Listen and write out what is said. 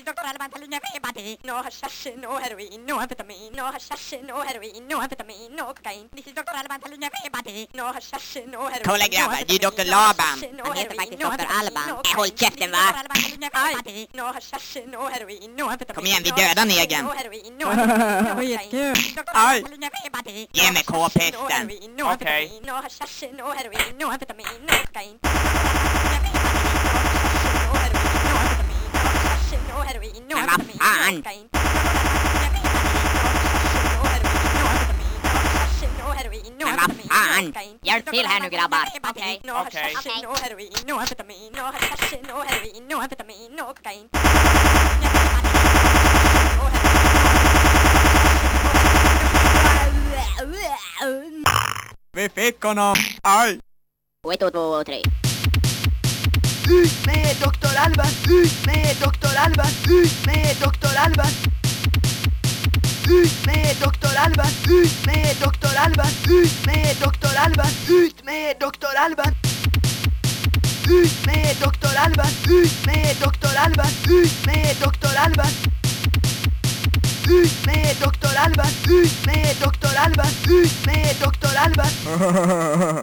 Dr. Alban telling everybody. No hashish, no heroin, no amphetamine. No hashish, no heroin, no amphetamine, no cocaine. This is Dr. Alban telling everybody. No hashish, no heroin. Kolla grabbar, det är Dr. Laban. Han heter faktiskt Dr. Alban. Håll käften va? Aj. No hashish, no heroin, no amphetamine. Kom igen, vi dödar negern. No heroin, no amphetamine, no cocaine. Aj. Aj. Ge mig k-pisten. Okej. No hashish, no heroin, no amphetamine, no cocaine. Men vad fan? Men vad fan? Hjälp till här nu grabbar. Okej. Vi fick honom. Aj. 1, 2, 2, 3. Ut med Dr. Alban, ut med Dr. Alban, ut med Dr. Alban. Ut med Dr. Alban, ut med Dr. Alban, ut med Dr. Alban, ut med Dr. Alban. Ut med Dr. Alban, ut med Dr. Alban, ut med Dr. Alban. Ut med Dr. Alban, ut med Dr. Alban, ut med Dr. Alban.